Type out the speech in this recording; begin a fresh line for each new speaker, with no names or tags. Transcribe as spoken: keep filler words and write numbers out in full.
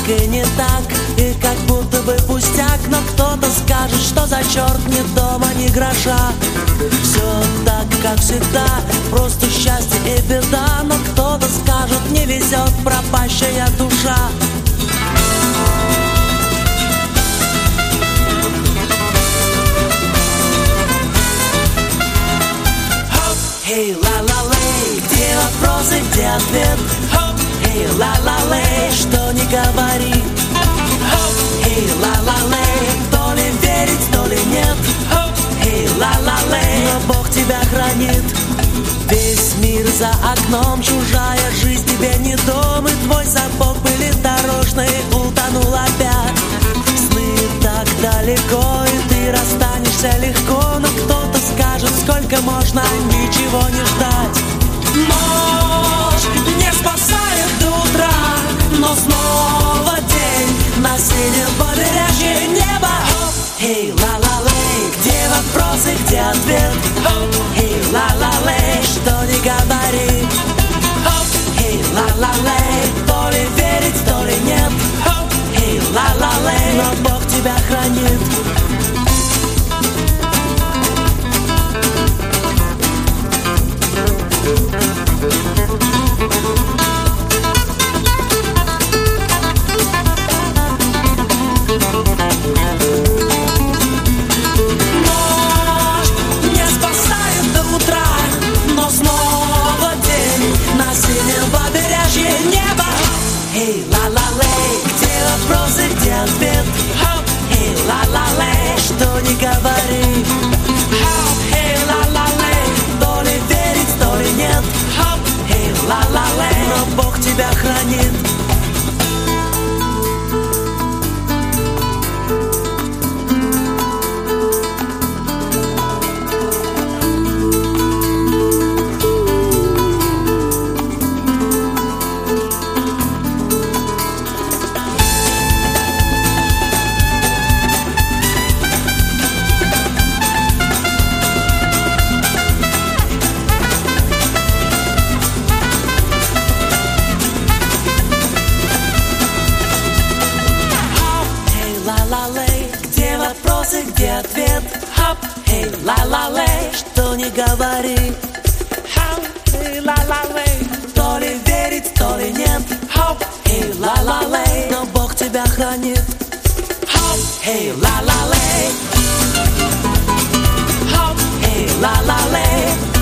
и не так, и как будто бы пустяк. Но кто-то скажет, что за черт, ни дома, ни гроша. Все так, как всегда, просто счастье и беда. Но кто-то скажет, не везет, пропащая душа. Эй, ла-ла-лей, где вопросы, где ответ? Эй, ла-ла-лей, что не говори. Эй, ла-ла-лей, то ли верить, то ли нет. Эй, ла-ла-лей, но Бог тебя хранит. Весь мир за окном, чужая жизнь тебе не дом. И твой сапог пылит дорожный, утонул опять. Сны так далеко, и ты расстанешься легко. Но кто-то скажет, сколько можно ничего не ждать. Ночь не спасает до утра, но снова день на синем побережье неба. Эй, ла-ла-лей, где вопросы, где ответ? Эй, ла-ла-лей, что не говори. Эй, ла-ла-лей, то ли верить, то ли нет. Эй, ла-ла-лей, но Бог тебя хранит. Эй, ла-ла-лей, где вопросы, где ответ? Эй, ла-ла-лей, что не говори. Эй, ла-ла-лей, то ли верить, то ли нет. Эй, ла-ла-лей, но Бог тебя хранит. Где вопросы, где ответ? Эй, ла-ла-лей, что не говори. Эй, ла-ла-лей, то ли верить, то ли нет. Эй, ла-ла-лей, но Бог тебя хранит. Эй, ла-ла-лей, эй, ла-ла-лей.